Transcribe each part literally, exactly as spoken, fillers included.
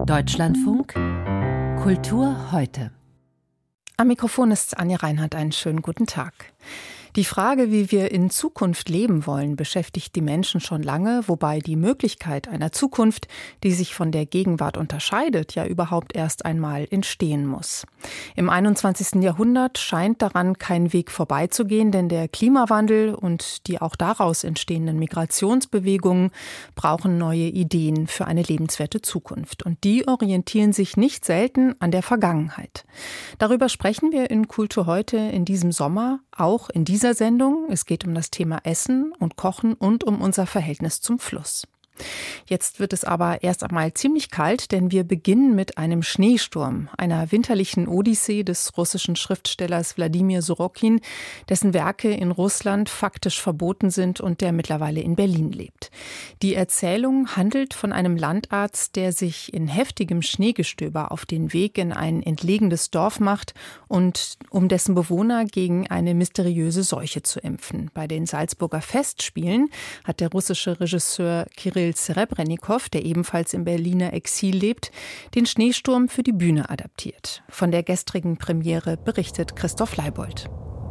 Deutschlandfunk Kultur heute. Am Mikrofon ist Anja Reinhardt. Einen schönen guten Tag. Die Frage, wie wir in Zukunft leben wollen, beschäftigt die Menschen schon lange, wobei die Möglichkeit einer Zukunft, die sich von der Gegenwart unterscheidet, ja überhaupt erst einmal entstehen muss. Im einundzwanzigsten Jahrhundert scheint daran kein Weg vorbeizugehen, denn der Klimawandel und die auch daraus entstehenden Migrationsbewegungen brauchen neue Ideen für eine lebenswerte Zukunft. Und die orientieren sich nicht selten an der Vergangenheit. Darüber sprechen wir in Kultur heute in diesem Sommer, auch in dieser Sendung. Es geht um das Thema Essen und Kochen und um unser Verhältnis zum Fluss. Jetzt wird es aber erst einmal ziemlich kalt, denn wir beginnen mit einem Schneesturm, einer winterlichen Odyssee des russischen Schriftstellers Wladimir Sorokin, dessen Werke in Russland faktisch verboten sind und der mittlerweile in Berlin lebt. Die Erzählung handelt von einem Landarzt, der sich in heftigem Schneegestöber auf den Weg in ein entlegenes Dorf macht und um dessen Bewohner gegen eine mysteriöse Seuche zu impfen. Bei den Salzburger Festspielen hat der russische Regisseur Kirill Serebrennikov, der ebenfalls im Berliner Exil lebt, den Schneesturm für die Bühne adaptiert. Von der gestrigen Premiere berichtet Christoph Leibold.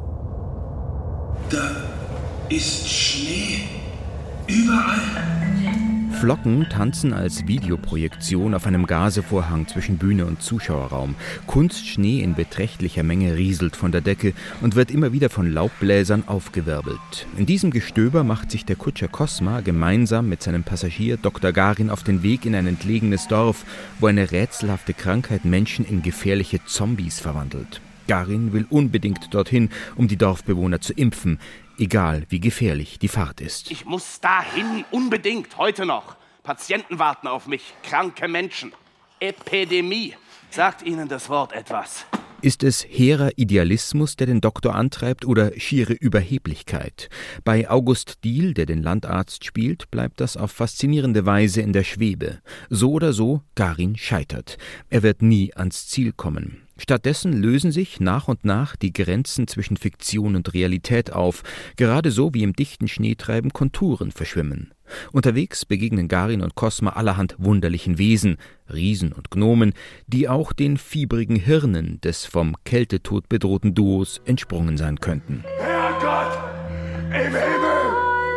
Da ist Schnee überall. Flocken tanzen als Videoprojektion auf einem Gazevorhang zwischen Bühne und Zuschauerraum. Kunstschnee in beträchtlicher Menge rieselt von der Decke und wird immer wieder von Laubbläsern aufgewirbelt. In diesem Gestöber macht sich der Kutscher Kosma gemeinsam mit seinem Passagier Doktor Garin auf den Weg in ein entlegenes Dorf, wo eine rätselhafte Krankheit Menschen in gefährliche Zombies verwandelt. Garin will unbedingt dorthin, um die Dorfbewohner zu impfen, egal wie gefährlich die Fahrt ist. Ich muss dahin, unbedingt, heute noch. Patienten warten auf mich, kranke Menschen. Epidemie. Sagt Ihnen das Wort etwas? Ist es hehrer Idealismus, der den Doktor antreibt, oder schiere Überheblichkeit? Bei August Diehl, der den Landarzt spielt, bleibt das auf faszinierende Weise in der Schwebe. So oder so, Garin scheitert. Er wird nie ans Ziel kommen. Stattdessen lösen sich nach und nach die Grenzen zwischen Fiktion und Realität auf, gerade so wie im dichten Schneetreiben Konturen verschwimmen. Unterwegs begegnen Garin und Kosma allerhand wunderlichen Wesen, Riesen und Gnomen, die auch den fiebrigen Hirnen des vom Kältetod bedrohten Duos entsprungen sein könnten. Herrgott im Himmel!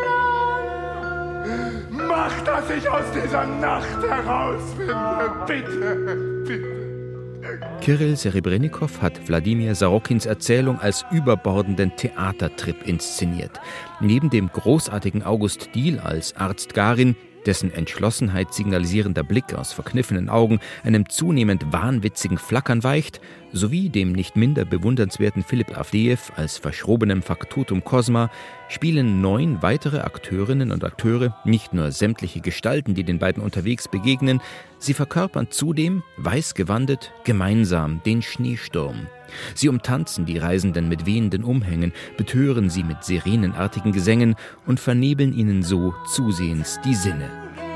Mach, dass ich aus dieser Nacht herausfinde, bitte, bitte. Kirill Serebrennikov hat Wladimir Sorokins Erzählung als überbordenden Theatertrip inszeniert. Neben dem großartigen August Diehl als Arzt Garin, dessen Entschlossenheit signalisierender Blick aus verkniffenen Augen einem zunehmend wahnwitzigen Flackern weicht, sowie dem nicht minder bewundernswerten Philipp Avdejew als verschrobenem Faktotum Kosma, spielen neun weitere Akteurinnen und Akteure nicht nur sämtliche Gestalten, die den beiden unterwegs begegnen, sie verkörpern zudem, weiß gewandet, gemeinsam den Schneesturm. Sie umtanzen die Reisenden mit wehenden Umhängen, betören sie mit sirenenartigen Gesängen und vernebeln ihnen so zusehends die Sinne.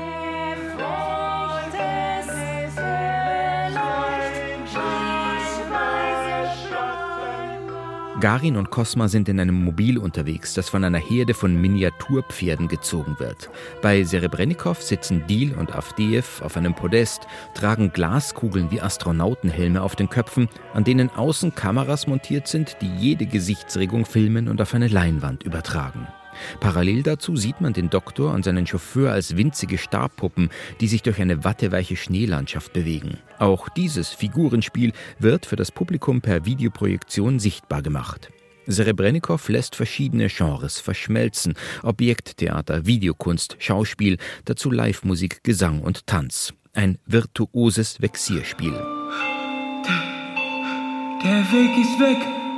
Garin und Kosma sind in einem Mobil unterwegs, das von einer Herde von Miniaturpferden gezogen wird. Bei Serebrennikov sitzen Diehl und Avdejew auf einem Podest, tragen Glaskugeln wie Astronautenhelme auf den Köpfen, an denen außen Kameras montiert sind, die jede Gesichtsregung filmen und auf eine Leinwand übertragen. Parallel dazu sieht man den Doktor und seinen Chauffeur als winzige Stabpuppen, die sich durch eine watteweiche Schneelandschaft bewegen. Auch dieses Figurenspiel wird für das Publikum per Videoprojektion sichtbar gemacht. Serebrennikov lässt verschiedene Genres verschmelzen: Objekttheater, Videokunst, Schauspiel, dazu Live-Musik, Gesang und Tanz. Ein virtuoses Vexierspiel. Der, der Weg ist weg.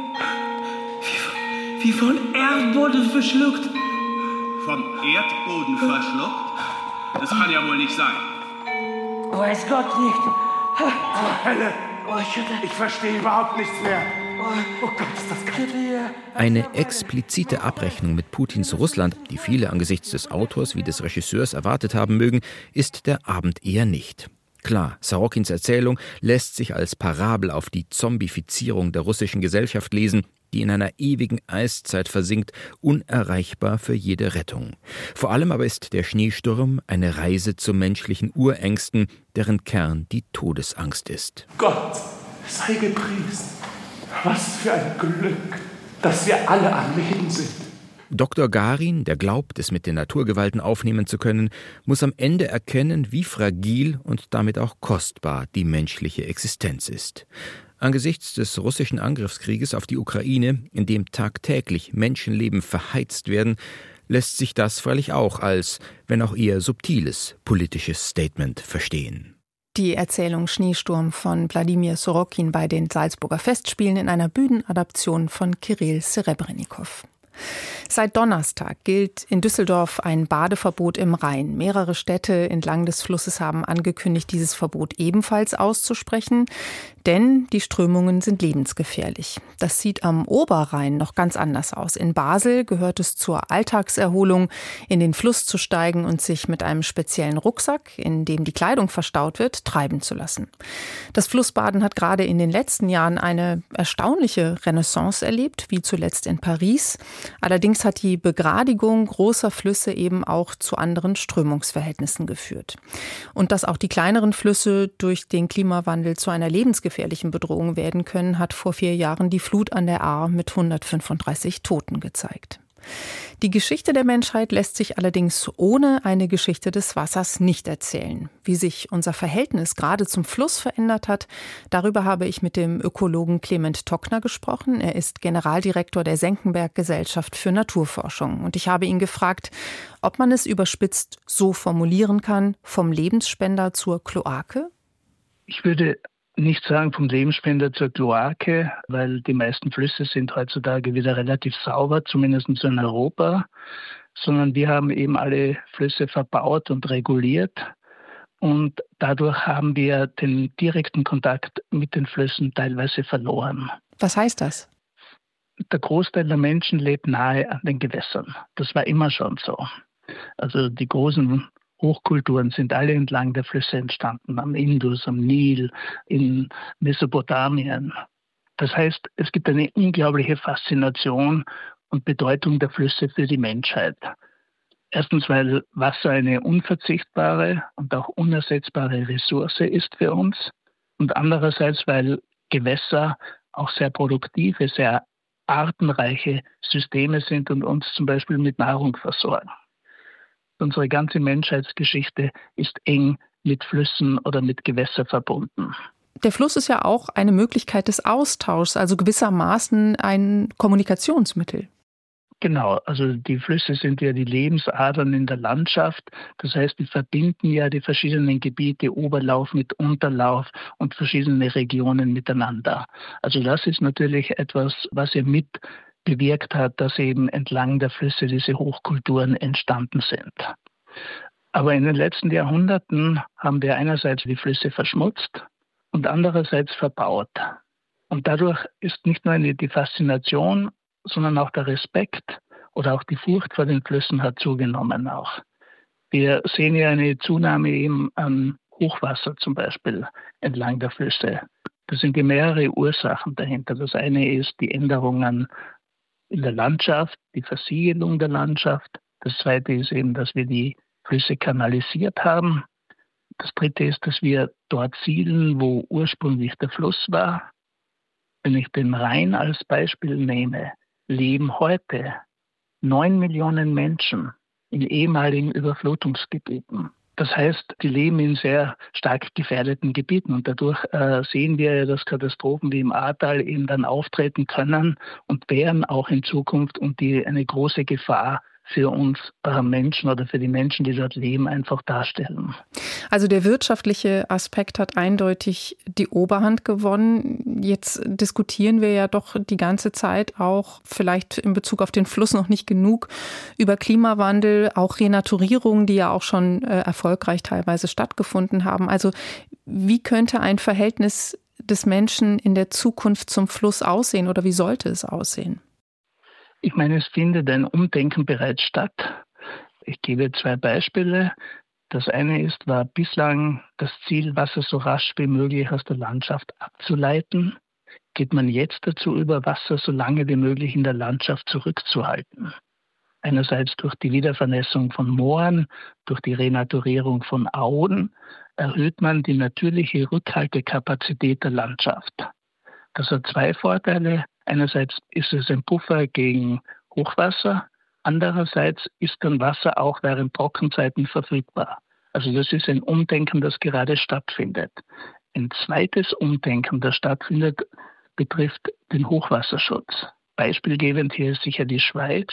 Wie von Erdboden verschluckt. Vom Erdboden verschluckt? Das kann ja wohl nicht sein. Weiß Gott nicht. Oh, Hölle. Ich verstehe überhaupt nichts mehr. Oh Gott, ist das kalt. Eine explizite Abrechnung mit Putins Russland, die viele angesichts des Autors wie des Regisseurs erwartet haben mögen, ist der Abend eher nicht. Klar, Sorokins Erzählung lässt sich als Parabel auf die Zombifizierung der russischen Gesellschaft lesen, die in einer ewigen Eiszeit versinkt, unerreichbar für jede Rettung. Vor allem aber ist der Schneesturm eine Reise zu menschlichen Urängsten, deren Kern die Todesangst ist. Gott sei gepriesen. Was für ein Glück, dass wir alle am Leben sind. Doktor Garin, der glaubt, es mit den Naturgewalten aufnehmen zu können, muss am Ende erkennen, wie fragil und damit auch kostbar die menschliche Existenz ist. Angesichts des russischen Angriffskrieges auf die Ukraine, in dem tagtäglich Menschenleben verheizt werden, lässt sich das freilich auch als, wenn auch eher subtiles, politisches Statement verstehen. Die Erzählung Schneesturm von Wladimir Sorokin bei den Salzburger Festspielen in einer Bühnenadaption von Kirill Serebrenikow. Seit Donnerstag gilt in Düsseldorf ein Badeverbot im Rhein. Mehrere Städte entlang des Flusses haben angekündigt, dieses Verbot ebenfalls auszusprechen, denn die Strömungen sind lebensgefährlich. Das sieht am Oberrhein noch ganz anders aus. In Basel gehört es zur Alltagserholung, in den Fluss zu steigen und sich mit einem speziellen Rucksack, in dem die Kleidung verstaut wird, treiben zu lassen. Das Flussbaden hat gerade in den letzten Jahren eine erstaunliche Renaissance erlebt, wie zuletzt in Paris. Allerdings hat die Begradigung großer Flüsse eben auch zu anderen Strömungsverhältnissen geführt. Und dass auch die kleineren Flüsse durch den Klimawandel zu einer lebensgefährlichen Bedrohung werden können, hat vor vier Jahren die Flut an der Ahr mit hundertfünfunddreißig Toten gezeigt. Die Geschichte der Menschheit lässt sich allerdings ohne eine Geschichte des Wassers nicht erzählen. Wie sich unser Verhältnis gerade zum Fluss verändert hat, darüber habe ich mit dem Ökologen Clement Tockner gesprochen. Er ist Generaldirektor der Senckenberg-Gesellschaft für Naturforschung. Und ich habe ihn gefragt, ob man es überspitzt so formulieren kann, vom Lebensspender zur Kloake? Ich würde nicht sagen vom Lebensspender zur Kloake, weil die meisten Flüsse sind heutzutage wieder relativ sauber, zumindest in Europa, sondern wir haben eben alle Flüsse verbaut und reguliert und dadurch haben wir den direkten Kontakt mit den Flüssen teilweise verloren. Was heißt das? Der Großteil der Menschen lebt nahe an den Gewässern. Das war immer schon so. Also die großen Hochkulturen sind alle entlang der Flüsse entstanden, am Indus, am Nil, in Mesopotamien. Das heißt, es gibt eine unglaubliche Faszination und Bedeutung der Flüsse für die Menschheit. Erstens, weil Wasser eine unverzichtbare und auch unersetzbare Ressource ist für uns. Und andererseits, weil Gewässer auch sehr produktive, sehr artenreiche Systeme sind und uns zum Beispiel mit Nahrung versorgen. Unsere ganze Menschheitsgeschichte ist eng mit Flüssen oder mit Gewässern verbunden. Der Fluss ist ja auch eine Möglichkeit des Austauschs, also gewissermaßen ein Kommunikationsmittel. Genau, also die Flüsse sind ja die Lebensadern in der Landschaft. Das heißt, die verbinden ja die verschiedenen Gebiete, Oberlauf mit Unterlauf und verschiedene Regionen miteinander. Also das ist natürlich etwas, was ja mit bewirkt hat, dass eben entlang der Flüsse diese Hochkulturen entstanden sind. Aber in den letzten Jahrhunderten haben wir einerseits die Flüsse verschmutzt und andererseits verbaut. Und dadurch ist nicht nur die Faszination, sondern auch der Respekt oder auch die Furcht vor den Flüssen hat zugenommen auch. Wir sehen ja eine Zunahme eben an Hochwasser zum Beispiel entlang der Flüsse. Da sind ja mehrere Ursachen dahinter. Das eine ist die Änderungen in der Landschaft, die Versiegelung der Landschaft. Das zweite ist eben, dass wir die Flüsse kanalisiert haben. Das dritte ist, dass wir dort siedeln, wo ursprünglich der Fluss war. Wenn ich den Rhein als Beispiel nehme, leben heute neun Millionen Menschen in ehemaligen Überflutungsgebieten. Das heißt, die leben in sehr stark gefährdeten Gebieten und dadurch äh, sehen wir ja, dass Katastrophen wie im Ahrtal eben dann auftreten können und wären auch in Zukunft und die eine große Gefahr für uns äh, Menschen oder für die Menschen, die dort leben, einfach darstellen. Also der wirtschaftliche Aspekt hat eindeutig die Oberhand gewonnen. Jetzt diskutieren wir ja doch die ganze Zeit auch, vielleicht in Bezug auf den Fluss noch nicht genug, über Klimawandel, auch Renaturierungen, die ja auch schon äh, erfolgreich teilweise stattgefunden haben. Also wie könnte ein Verhältnis des Menschen in der Zukunft zum Fluss aussehen oder wie sollte es aussehen? Ich meine, es findet ein Umdenken bereits statt. Ich gebe zwei Beispiele. Das eine ist, war bislang das Ziel, Wasser so rasch wie möglich aus der Landschaft abzuleiten. geht man jetzt dazu über, Wasser so lange wie möglich in der Landschaft zurückzuhalten. Einerseits durch die Wiedervernässung von Mooren, durch die Renaturierung von Auen erhöht man die natürliche Rückhaltekapazität der Landschaft. Das hat zwei Vorteile. Einerseits ist es ein Puffer gegen Hochwasser, andererseits ist dann Wasser auch während Trockenzeiten verfügbar. Also das ist ein Umdenken, das gerade stattfindet. Ein zweites Umdenken, das stattfindet, betrifft den Hochwasserschutz. Beispielgebend hier ist sicher die Schweiz,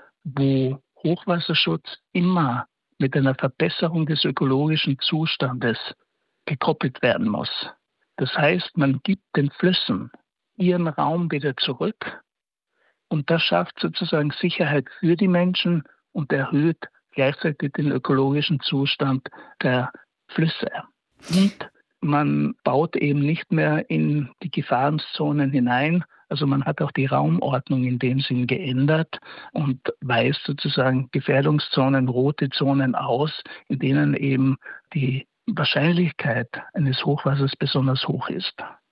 wo Hochwasserschutz immer mit einer Verbesserung des ökologischen Zustandes gekoppelt werden muss. Das heißt, man gibt den Flüssen ihren Raum wieder zurück und das schafft sozusagen Sicherheit für die Menschen und erhöht gleichzeitig den ökologischen Zustand der Flüsse. Und man baut eben nicht mehr in die Gefahrenzonen hinein. Also man hat auch die Raumordnung in dem Sinn geändert und weist sozusagen Gefährdungszonen, rote Zonen aus, in denen eben die Wahrscheinlichkeit eines Hochwassers besonders hoch ist.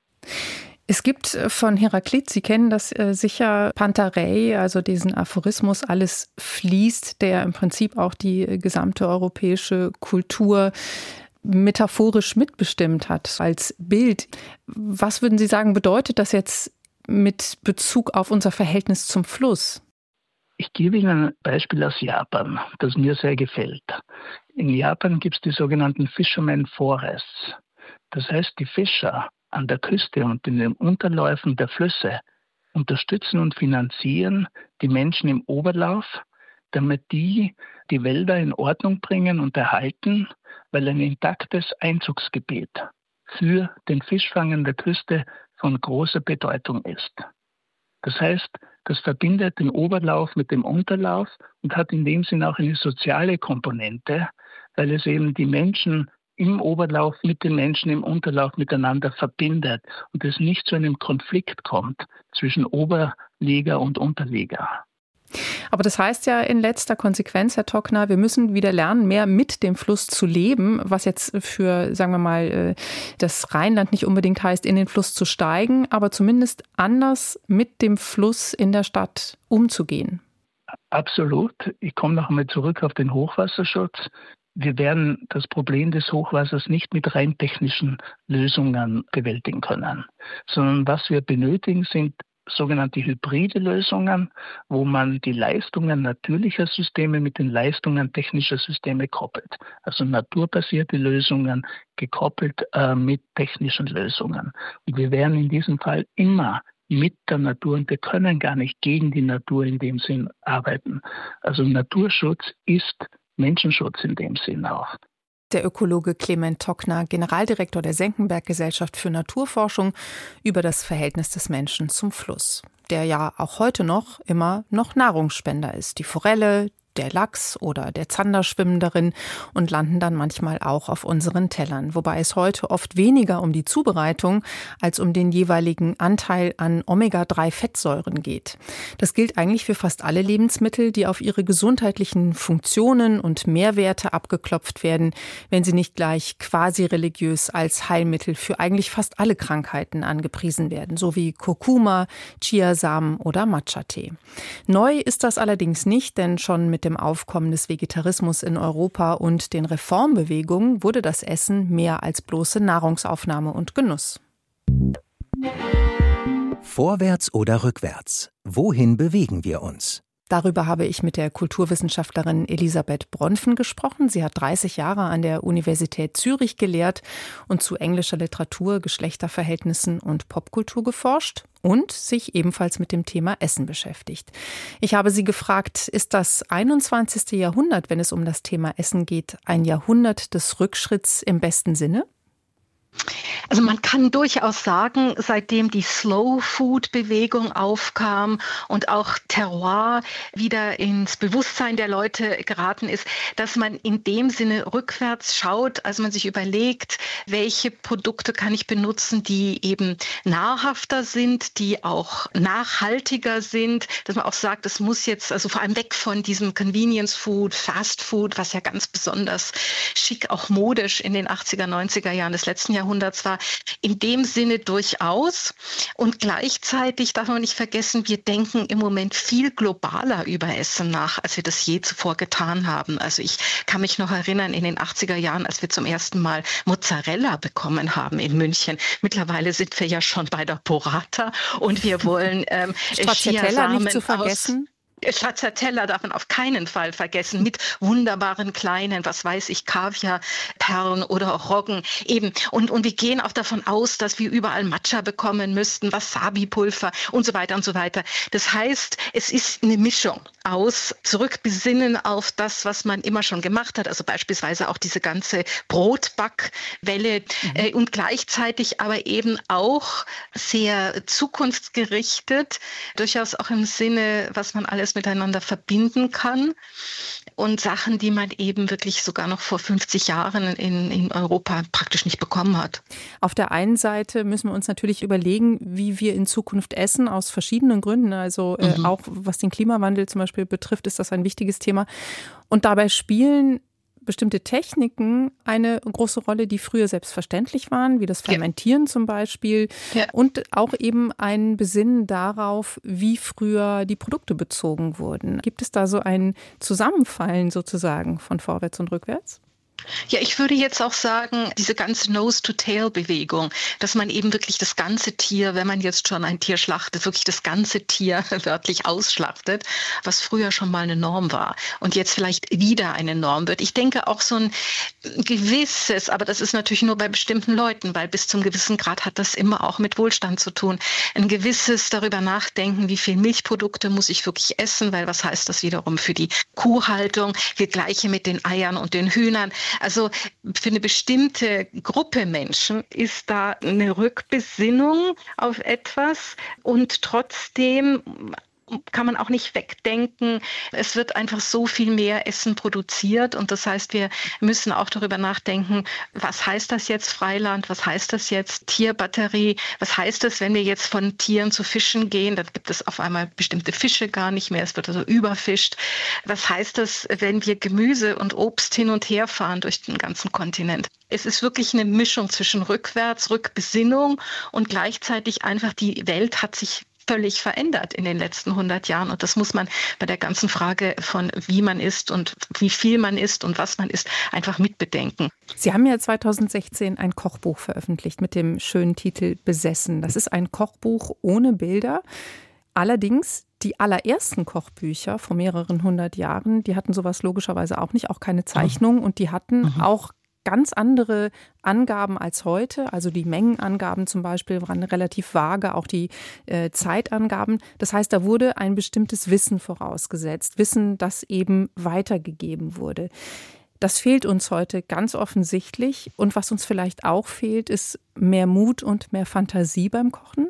Es gibt von Heraklit, Sie kennen das äh, sicher, Pantarei, also diesen Aphorismus, alles fließt, der im Prinzip auch die gesamte europäische Kultur metaphorisch mitbestimmt hat als Bild. Was würden Sie sagen, bedeutet das jetzt mit Bezug auf unser Verhältnis zum Fluss? Ich gebe Ihnen ein Beispiel aus Japan, das mir sehr gefällt. In Japan gibt es die sogenannten Fisherman Forests. Das heißt, die Fischer an der Küste und in den Unterläufen der Flüsse unterstützen und finanzieren die Menschen im Oberlauf, damit die die Wälder in Ordnung bringen und erhalten, weil ein intaktes Einzugsgebiet für den Fischfang an der Küste von großer Bedeutung ist. Das heißt, das verbindet den Oberlauf mit dem Unterlauf und hat in dem Sinn auch eine soziale Komponente, weil es eben die Menschen im Oberlauf mit den Menschen im Unterlauf miteinander verbindet und es nicht zu einem Konflikt kommt zwischen Oberliga und Unterliga. Aber das heißt ja in letzter Konsequenz, Herr Tockner, wir müssen wieder lernen, mehr mit dem Fluss zu leben, was jetzt für, sagen wir mal, das Rheinland nicht unbedingt heißt, in den Fluss zu steigen, aber zumindest anders mit dem Fluss in der Stadt umzugehen. Absolut. Ich komme noch einmal zurück auf den Hochwasserschutz. Wir werden das Problem des Hochwassers nicht mit rein technischen Lösungen bewältigen können, sondern was wir benötigen, sind sogenannte hybride Lösungen, wo man die Leistungen natürlicher Systeme mit den Leistungen technischer Systeme koppelt. Also naturbasierte Lösungen gekoppelt äh, mit technischen Lösungen. Und wir werden in diesem Fall immer mit der Natur und wir können gar nicht gegen die Natur in dem Sinn arbeiten. Also Naturschutz ist Menschenschutz in dem Sinn auch. Der Ökologe Clement Tockner, Generaldirektor der Senckenberg-Gesellschaft für Naturforschung, über das Verhältnis des Menschen zum Fluss, der ja auch heute noch immer noch Nahrungsspender ist. Die Forelle, der Lachs oder der Zander schwimmen darin und landen dann manchmal auch auf unseren Tellern. Wobei es heute oft weniger um die Zubereitung als um den jeweiligen Anteil an Omega drei Fettsäuren geht. Das gilt eigentlich für fast alle Lebensmittel, die auf ihre gesundheitlichen Funktionen und Mehrwerte abgeklopft werden, wenn sie nicht gleich quasi religiös als Heilmittel für eigentlich fast alle Krankheiten angepriesen werden, so wie Kurkuma, Chiasamen oder Matcha-Tee. Neu ist das allerdings nicht, denn schon mit dem Aufkommen des Vegetarismus in Europa und den Reformbewegungen wurde das Essen mehr als bloße Nahrungsaufnahme und Genuss. Vorwärts oder rückwärts? Wohin bewegen wir uns? Darüber habe ich mit der Kulturwissenschaftlerin Elisabeth Bronfen gesprochen. Sie hat dreißig Jahre an der Universität Zürich gelehrt und zu englischer Literatur, Geschlechterverhältnissen und Popkultur geforscht und sich ebenfalls mit dem Thema Essen beschäftigt. Ich habe sie gefragt, ist das einundzwanzigste Jahrhundert, wenn es um das Thema Essen geht, ein Jahrhundert des Rückschritts im besten Sinne? Also man kann durchaus sagen, seitdem die Slow-Food-Bewegung aufkam und auch Terroir wieder ins Bewusstsein der Leute geraten ist, dass man in dem Sinne rückwärts schaut, als man sich überlegt, welche Produkte kann ich benutzen, die eben nahrhafter sind, die auch nachhaltiger sind, dass man auch sagt, es muss jetzt, also vor allem weg von diesem Convenience-Food, Fast-Food, was ja ganz besonders schick, auch modisch in den achtziger, neunziger Jahren des letzten Jahrhunderts war, Thema in dem Sinne durchaus. Und gleichzeitig darf man nicht vergessen, wir denken im Moment viel globaler über Essen nach, als wir das je zuvor getan haben. Also ich kann mich noch erinnern, in den achtziger Jahren, als wir zum ersten Mal Mozzarella bekommen haben in München. Mittlerweile sind wir ja schon bei der Burrata und wir wollen ähm, Stracciatella nicht zu vergessen. Stracciatella darf man auf keinen Fall vergessen, mit wunderbaren kleinen, was weiß ich, Kaviarperlen oder auch Roggen eben. Und, und wir gehen auch davon aus, dass wir überall Matcha bekommen müssten, Wasabi-Pulver und so weiter und so weiter. Das heißt, es ist eine Mischung aus Zurückbesinnen auf das, was man immer schon gemacht hat, also beispielsweise auch diese ganze Brotbackwelle mhm. äh, und gleichzeitig aber eben auch sehr zukunftsgerichtet, durchaus auch im Sinne, was man alles miteinander verbinden kann und Sachen, die man eben wirklich sogar noch vor fünfzig Jahren in, in Europa praktisch nicht bekommen hat. Auf der einen Seite müssen wir uns natürlich überlegen, wie wir in Zukunft essen, aus verschiedenen Gründen. Also äh, mhm. auch was den Klimawandel zum Beispiel betrifft, ist das ein wichtiges Thema. Und dabei spielen bestimmte Techniken eine große Rolle, die früher selbstverständlich waren, wie das Fermentieren ja. zum Beispiel ja. und auch eben ein Besinnen darauf, wie früher die Produkte bezogen wurden. Gibt es da so ein Zusammenfallen sozusagen von vorwärts und rückwärts? Ja, ich würde jetzt auch sagen, diese ganze Nose-to-Tail-Bewegung, dass man eben wirklich das ganze Tier, wenn man jetzt schon ein Tier schlachtet, wirklich das ganze Tier wörtlich ausschlachtet, was früher schon mal eine Norm war und jetzt vielleicht wieder eine Norm wird. Ich denke auch so ein gewisses, aber das ist natürlich nur bei bestimmten Leuten, weil bis zum gewissen Grad hat das immer auch mit Wohlstand zu tun. Ein gewisses darüber nachdenken, wie viel Milchprodukte muss ich wirklich essen, weil was heißt das wiederum für die Kuhhaltung? Wir gleiche mit den Eiern und den Hühnern. Also für eine bestimmte Gruppe Menschen ist da eine Rückbesinnung auf etwas und trotzdem kann man auch nicht wegdenken. Es wird einfach so viel mehr Essen produziert und das heißt, wir müssen auch darüber nachdenken, was heißt das jetzt Freiland, was heißt das jetzt Tierbatterie, was heißt das, wenn wir jetzt von Tieren zu Fischen gehen, dann gibt es auf einmal bestimmte Fische gar nicht mehr, es wird also überfischt. Was heißt das, wenn wir Gemüse und Obst hin und her fahren durch den ganzen Kontinent? Es ist wirklich eine Mischung zwischen Rückwärts, Rückbesinnung und gleichzeitig einfach die Welt hat sich völlig verändert in den letzten hundert Jahren. Und das muss man bei der ganzen Frage von wie man isst und wie viel man isst und was man isst, einfach mitbedenken. Sie haben ja zweitausendsechzehn ein Kochbuch veröffentlicht mit dem schönen Titel Besessen. Das ist ein Kochbuch ohne Bilder. Allerdings die allerersten Kochbücher vor mehreren hundert Jahren, die hatten sowas logischerweise auch nicht, auch keine Zeichnung und die hatten mhm. auch ganz andere Angaben als heute. Also die Mengenangaben zum Beispiel waren relativ vage, auch die äh, Zeitangaben. Das heißt, da wurde ein bestimmtes Wissen vorausgesetzt. Wissen, das eben weitergegeben wurde. Das fehlt uns heute ganz offensichtlich. Und was uns vielleicht auch fehlt, ist mehr Mut und mehr Fantasie beim Kochen.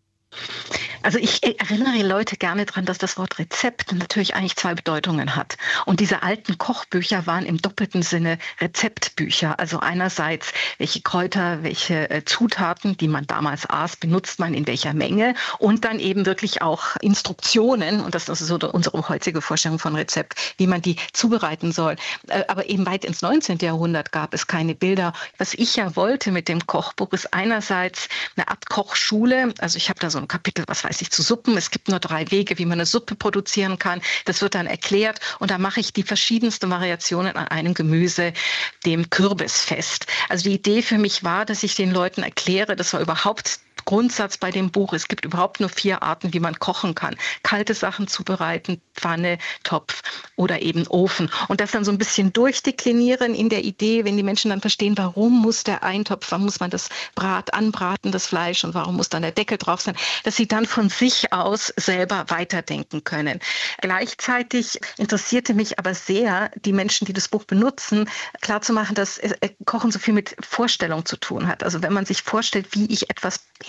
Also ich erinnere die Leute gerne daran, dass das Wort Rezept natürlich eigentlich zwei Bedeutungen hat. Und diese alten Kochbücher waren im doppelten Sinne Rezeptbücher. Also einerseits, welche Kräuter, welche Zutaten, die man damals aß, benutzt man in welcher Menge. Und dann eben wirklich auch Instruktionen, und das ist so unsere heutige Vorstellung von Rezept, wie man die zubereiten soll. Aber eben weit ins neunzehnten Jahrhundert gab es keine Bilder. Was ich ja wollte mit dem Kochbuch, ist einerseits eine Art Kochschule. Also ich habe da so ein Kapitel, was weiß ich, zu Suppen. Es gibt nur drei Wege, wie man eine Suppe produzieren kann. Das wird dann erklärt und da mache ich die verschiedensten Variationen an einem Gemüse, dem Kürbis, fest. Also die Idee für mich war, dass ich den Leuten erkläre, das war überhaupt Grundsatz bei dem Buch, es gibt überhaupt nur vier Arten, wie man kochen kann. Kalte Sachen zubereiten, Pfanne, Topf oder eben Ofen. Und das dann so ein bisschen durchdeklinieren in der Idee, wenn die Menschen dann verstehen, warum muss der Eintopf, warum muss man das Brat anbraten, das Fleisch und warum muss dann der Deckel drauf sein, dass sie dann von sich aus selber weiterdenken können. Gleichzeitig interessierte mich aber sehr, die Menschen, die das Buch benutzen, klarzumachen, dass Kochen so viel mit Vorstellung zu tun hat. Also wenn man sich vorstellt, wie ich etwas her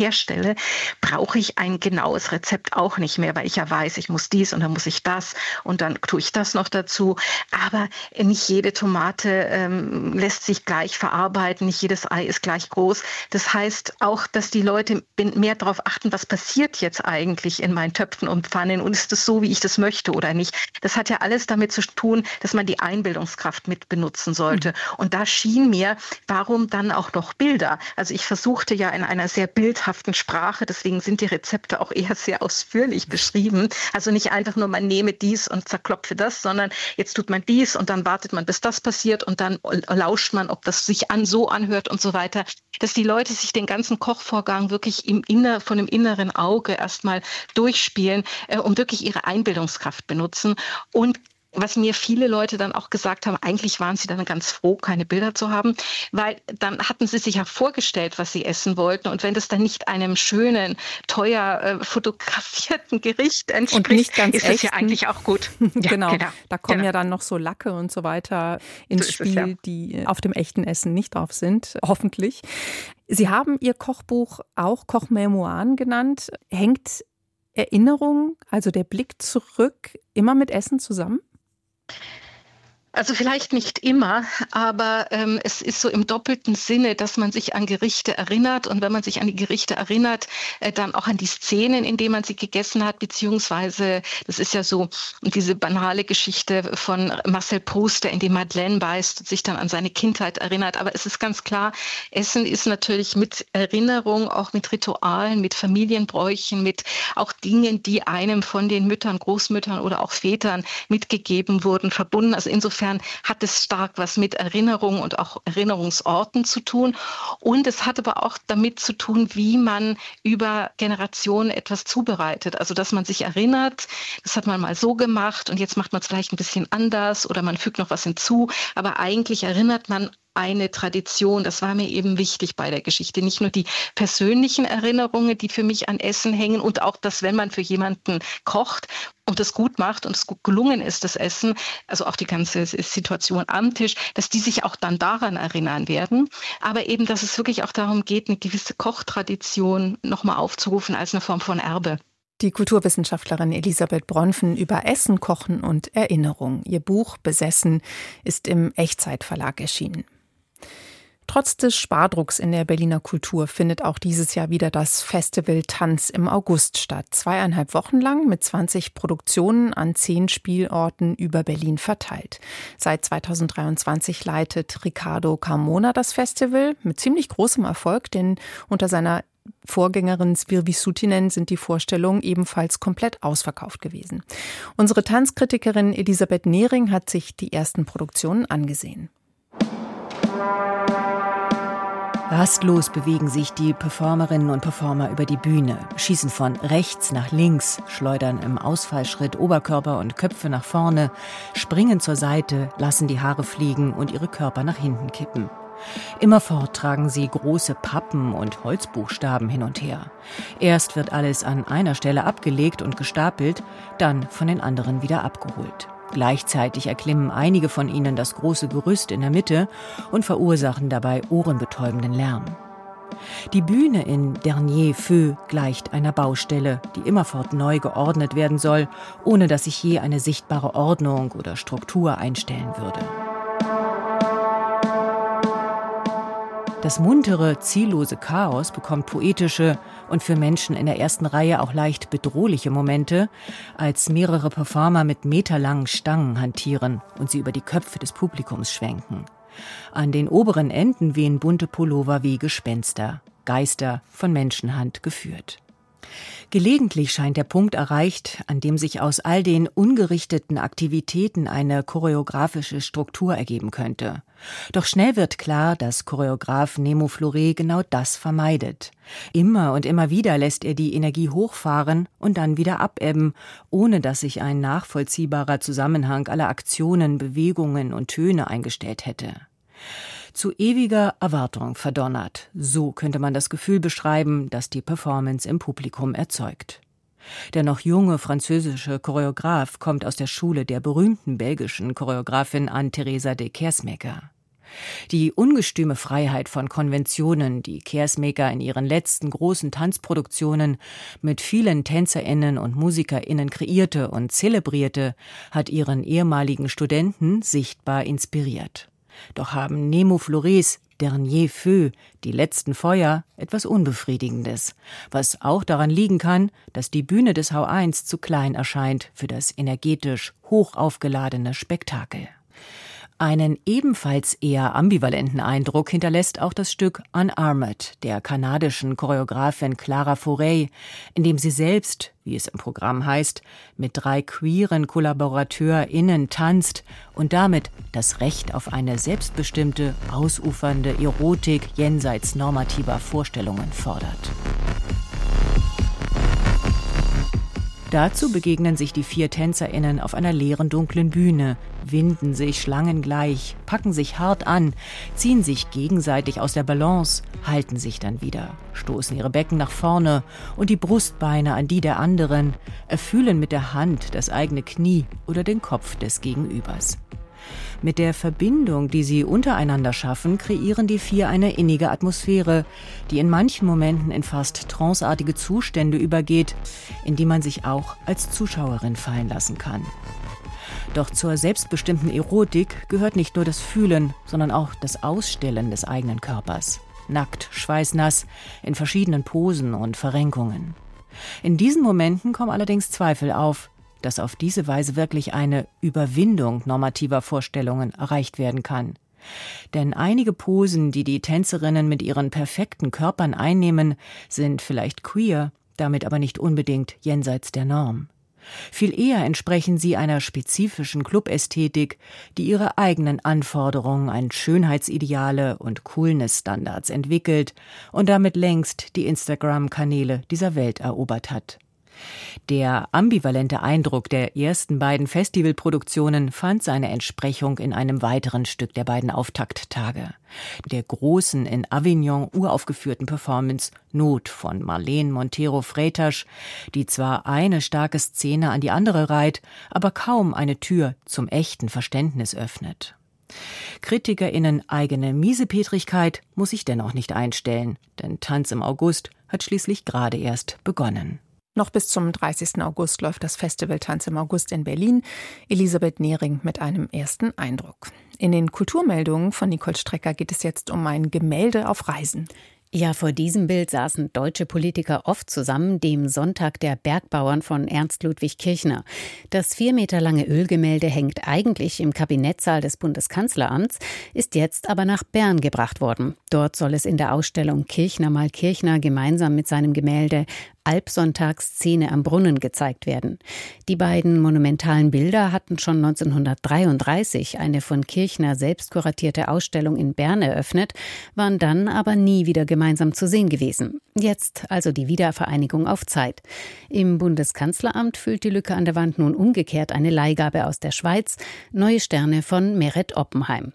herstelle, brauche ich ein genaues Rezept auch nicht mehr, weil ich ja weiß, ich muss dies und dann muss ich das und dann tue ich das noch dazu. Aber nicht jede Tomate ähm, lässt sich gleich verarbeiten, nicht jedes Ei ist gleich groß. Das heißt auch, dass die Leute mehr darauf achten, was passiert jetzt eigentlich in meinen Töpfen und Pfannen und ist das so, wie ich das möchte oder nicht. Das hat ja alles damit zu tun, dass man die Einbildungskraft mit benutzen sollte. Mhm. Und da schien mir, warum dann auch noch Bilder? Also ich versuchte ja in einer sehr bildhaften Sprache, deswegen sind die Rezepte auch eher sehr ausführlich beschrieben. Also nicht einfach nur, man nehme dies und zerklopfe das, sondern jetzt tut man dies und dann wartet man, bis das passiert und dann lauscht man, ob das sich an so anhört und so weiter. Dass die Leute sich den ganzen Kochvorgang wirklich im Inner, von dem inneren Auge erstmal durchspielen, äh, um wirklich ihre Einbildungskraft benutzen. Und was mir viele Leute dann auch gesagt haben, eigentlich waren sie dann ganz froh, keine Bilder zu haben, weil dann hatten sie sich ja vorgestellt, was sie essen wollten. Und wenn das dann nicht einem schönen, teuer äh, fotografierten Gericht entspricht, und nicht ganz ist es ja eigentlich auch gut. Ja, genau. genau, da kommen genau. ja dann noch so Lacke und so weiter ins so Spiel, es, ja. die auf dem echten Essen nicht drauf sind, hoffentlich. Sie haben Ihr Kochbuch auch Kochmemoiren genannt. Hängt Erinnerung, also der Blick zurück, immer mit Essen zusammen? Also vielleicht nicht immer, aber ähm, es ist so im doppelten Sinne, dass man sich an Gerichte erinnert und wenn man sich an die Gerichte erinnert, äh, dann auch an die Szenen, in denen man sie gegessen hat, beziehungsweise das ist ja so diese banale Geschichte von Marcel Proust, der in die Madeleine beißt und sich dann an seine Kindheit erinnert. Aber es ist ganz klar, Essen ist natürlich mit Erinnerung, auch mit Ritualen, mit Familienbräuchen, mit auch Dingen, die einem von den Müttern, Großmüttern oder auch Vätern mitgegeben wurden, verbunden. Also insofern hat es stark was mit Erinnerung und auch Erinnerungsorten zu tun. Und es hat aber auch damit zu tun, wie man über Generationen etwas zubereitet. Also, dass man sich erinnert, das hat man mal so gemacht und jetzt macht man es vielleicht ein bisschen anders oder man fügt noch was hinzu. Aber eigentlich erinnert man eine Tradition, das war mir eben wichtig bei der Geschichte. Nicht nur die persönlichen Erinnerungen, die für mich an Essen hängen und auch, dass wenn man für jemanden kocht und es gut macht und es gut gelungen ist, das Essen, also auch die ganze Situation am Tisch, dass die sich auch dann daran erinnern werden. Aber eben, dass es wirklich auch darum geht, eine gewisse Kochtradition nochmal aufzurufen als eine Form von Erbe. Die Kulturwissenschaftlerin Elisabeth Bronfen über Essen, Kochen und Erinnerung. Ihr Buch Besessen ist im Echtzeit-Verlag erschienen. Trotz des Spardrucks in der Berliner Kultur findet auch dieses Jahr wieder das Festival Tanz im August statt. Zweieinhalb Wochen lang mit zwanzig Produktionen an zehn Spielorten über Berlin verteilt. Seit zweitausenddreiundzwanzig leitet Riccardo Carmona das Festival mit ziemlich großem Erfolg, denn unter seiner Vorgängerin Svirvi Sutinen sind die Vorstellungen ebenfalls komplett ausverkauft gewesen. Unsere Tanzkritikerin Elisabeth Nehring hat sich die ersten Produktionen angesehen. Rastlos bewegen sich die Performerinnen und Performer über die Bühne, schießen von rechts nach links, schleudern im Ausfallschritt Oberkörper und Köpfe nach vorne, springen zur Seite, lassen die Haare fliegen und ihre Körper nach hinten kippen. Immerfort tragen sie große Pappen und Holzbuchstaben hin und her. Erst wird alles an einer Stelle abgelegt und gestapelt, dann von den anderen wieder abgeholt. Gleichzeitig erklimmen einige von ihnen das große Gerüst in der Mitte und verursachen dabei ohrenbetäubenden Lärm. Die Bühne in Dernier Feu gleicht einer Baustelle, die immerfort neu geordnet werden soll, ohne dass sich je eine sichtbare Ordnung oder Struktur einstellen würde. Das muntere, ziellose Chaos bekommt poetische und für Menschen in der ersten Reihe auch leicht bedrohliche Momente, als mehrere Performer mit meterlangen Stangen hantieren und sie über die Köpfe des Publikums schwenken. An den oberen Enden wehen bunte Pullover wie Gespenster, Geister von Menschenhand geführt. Gelegentlich scheint der Punkt erreicht, an dem sich aus all den ungerichteten Aktivitäten eine choreografische Struktur ergeben könnte. Doch schnell wird klar, dass Choreograf Nemo Floré genau das vermeidet. Immer und immer wieder lässt er die Energie hochfahren und dann wieder abebben, ohne dass sich ein nachvollziehbarer Zusammenhang aller Aktionen, Bewegungen und Töne eingestellt hätte. Zu ewiger Erwartung verdonnert. So könnte man das Gefühl beschreiben, das die Performance im Publikum erzeugt. Der noch junge französische Choreograf kommt aus der Schule der berühmten belgischen Choreografin Anne-Theresa de Keersmaeker. Die ungestüme Freiheit von Konventionen, die Kersmaker in ihren letzten großen Tanzproduktionen mit vielen TänzerInnen und MusikerInnen kreierte und zelebrierte, hat ihren ehemaligen Studenten sichtbar inspiriert. Doch haben Nemo Flores, Dernier Feu, die letzten Feuer, etwas Unbefriedigendes, was auch daran liegen kann, dass die Bühne des H eins zu klein erscheint für das energetisch hoch aufgeladene Spektakel. Einen ebenfalls eher ambivalenten Eindruck hinterlässt auch das Stück Unarmored der kanadischen Choreografin Clara Forey, in dem sie selbst, wie es im Programm heißt, mit drei queeren KollaborateurInnen tanzt und damit das Recht auf eine selbstbestimmte, ausufernde Erotik jenseits normativer Vorstellungen fordert. Dazu begegnen sich die vier TänzerInnen auf einer leeren, dunklen Bühne, winden sich schlangengleich, packen sich hart an, ziehen sich gegenseitig aus der Balance, halten sich dann wieder, stoßen ihre Becken nach vorne und die Brustbeine an die der anderen, erfühlen mit der Hand das eigene Knie oder den Kopf des Gegenübers. Mit der Verbindung, die sie untereinander schaffen, kreieren die vier eine innige Atmosphäre, die in manchen Momenten in fast tranceartige Zustände übergeht, in die man sich auch als Zuschauerin fallen lassen kann. Doch zur selbstbestimmten Erotik gehört nicht nur das Fühlen, sondern auch das Ausstellen des eigenen Körpers. Nackt, schweißnass, in verschiedenen Posen und Verrenkungen. In diesen Momenten kommen allerdings Zweifel auf, dass auf diese Weise wirklich eine Überwindung normativer Vorstellungen erreicht werden kann. Denn einige Posen, die die Tänzerinnen mit ihren perfekten Körpern einnehmen, sind vielleicht queer, damit aber nicht unbedingt jenseits der Norm. Viel eher entsprechen sie einer spezifischen Clubästhetik, die ihre eigenen Anforderungen an Schönheitsideale und Coolness-Standards entwickelt und damit längst die Instagram-Kanäle dieser Welt erobert hat. Der ambivalente Eindruck der ersten beiden Festivalproduktionen fand seine Entsprechung in einem weiteren Stück der beiden Auftakttage, der großen in Avignon uraufgeführten Performance Not von Marlene Montero Freitas, die zwar eine starke Szene an die andere reiht, aber kaum eine Tür zum echten Verständnis öffnet. KritikerInnen eigene Miesepetrigkeit muss sich dennoch nicht einstellen, denn Tanz im August hat schließlich gerade erst begonnen. Noch bis zum dreißigsten August läuft das Festival Tanz im August in Berlin. Elisabeth Nehring mit einem ersten Eindruck. In den Kulturmeldungen von Nicole Strecker geht es jetzt um ein Gemälde auf Reisen. Ja, vor diesem Bild saßen deutsche Politiker oft zusammen, dem Sonntag der Bergbauern von Ernst Ludwig Kirchner. Das vier Meter lange Ölgemälde hängt eigentlich im Kabinettssaal des Bundeskanzleramts, ist jetzt aber nach Bern gebracht worden. Dort soll es in der Ausstellung Kirchner mal Kirchner gemeinsam mit seinem Gemälde Alpsonntagsszene am Brunnen gezeigt werden. Die beiden monumentalen Bilder hatten schon neunzehnhundertdreiunddreißig eine von Kirchner selbst kuratierte Ausstellung in Bern eröffnet, waren dann aber nie wieder gemeinsam zu sehen gewesen. Jetzt also die Wiedervereinigung auf Zeit. Im Bundeskanzleramt füllt die Lücke an der Wand nun umgekehrt eine Leihgabe aus der Schweiz, Neue Sterne von Meret Oppenheim.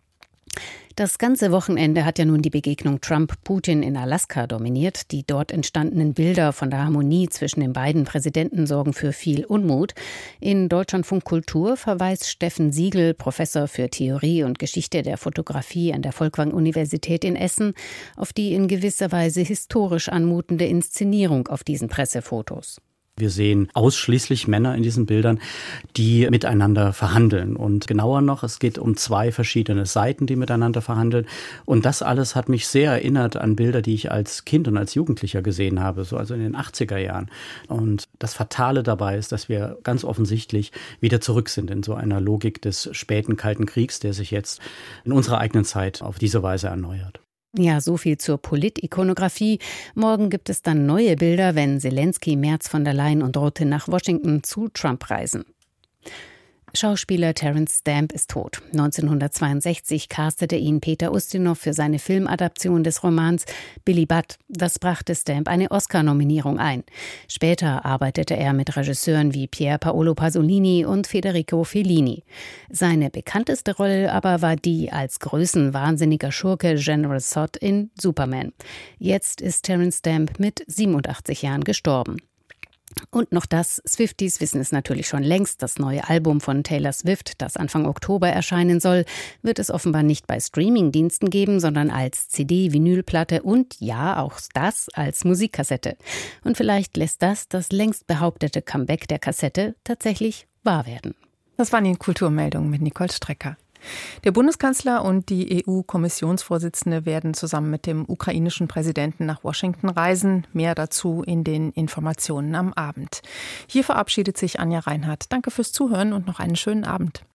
Das ganze Wochenende hat ja nun die Begegnung Trump-Putin in Alaska dominiert. Die dort entstandenen Bilder von der Harmonie zwischen den beiden Präsidenten sorgen für viel Unmut. In Deutschlandfunk Kultur verweist Steffen Siegel, Professor für Theorie und Geschichte der Fotografie an der Folkwang-Universität in Essen, auf die in gewisser Weise historisch anmutende Inszenierung auf diesen Pressefotos. Wir sehen ausschließlich Männer in diesen Bildern, die miteinander verhandeln. Und genauer noch, es geht um zwei verschiedene Seiten, die miteinander verhandeln. Und das alles hat mich sehr erinnert an Bilder, die ich als Kind und als Jugendlicher gesehen habe, so also in den achtziger Jahren. Und das Fatale dabei ist, dass wir ganz offensichtlich wieder zurück sind in so einer Logik des späten Kalten Kriegs, der sich jetzt in unserer eigenen Zeit auf diese Weise erneuert. Ja, so viel zur Politikonographie. Morgen gibt es dann neue Bilder, wenn Zelensky, Merz, von der Leyen und Rutte nach Washington zu Trump reisen. Schauspieler Terence Stamp ist tot. neunzehnhundertzweiundsechzig castete ihn Peter Ustinov für seine Filmadaption des Romans Billy Budd. Das brachte Stamp eine Oscar-Nominierung ein. Später arbeitete er mit Regisseuren wie Pier Paolo Pasolini und Federico Fellini. Seine bekannteste Rolle aber war die als größenwahnsinniger Schurke General Zod in Superman. Jetzt ist Terence Stamp mit siebenundachtzig Jahren gestorben. Und noch das, Swifties wissen es natürlich schon längst, das neue Album von Taylor Swift, das Anfang Oktober erscheinen soll, wird es offenbar nicht bei Streamingdiensten geben, sondern als C D, Vinylplatte und ja, auch das als Musikkassette. Und vielleicht lässt das das längst behauptete Comeback der Kassette tatsächlich wahr werden. Das waren die Kulturmeldungen mit Nicole Strecker. Der Bundeskanzler und die E U-Kommissionsvorsitzende werden zusammen mit dem ukrainischen Präsidenten nach Washington reisen. Mehr dazu in den Informationen am Abend. Hier verabschiedet sich Anja Reinhardt. Danke fürs Zuhören und noch einen schönen Abend.